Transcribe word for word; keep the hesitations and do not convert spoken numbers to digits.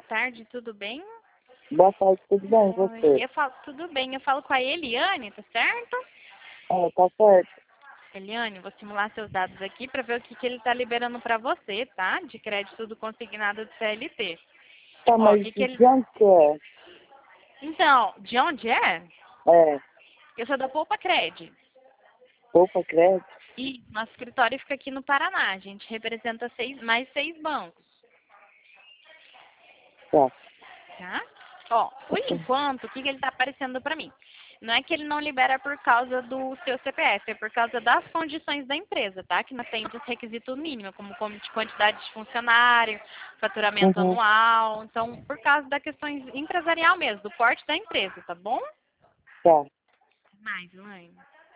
tarde, tudo bem? Boa tarde, tudo bem, e Oi, você? eu falo, tudo bem, eu falo com a Eliane, tá certo? É, tá certo. Eliane, vou simular seus dados aqui para ver o que, que ele está liberando para você, tá? De crédito do consignado do C L T. Tá, Ó, o mas que, que ele. de onde que é? Então, de onde é? É, Eu sou da Poupa Cred. Poupa Crédito? E nosso escritório fica aqui no Paraná. A gente representa seis, mais seis bancos, Tá. tá? Ó, por enquanto, o que, que ele está aparecendo para mim? Não é que ele não libera por causa do seu C P F, é por causa das condições da empresa, tá? Que nós temos requisito mínimo, como como de quantidade de funcionário, faturamento Uhum, anual. Então, por causa da questão empresarial mesmo, do porte da empresa, tá bom? tá. Mais, mãe.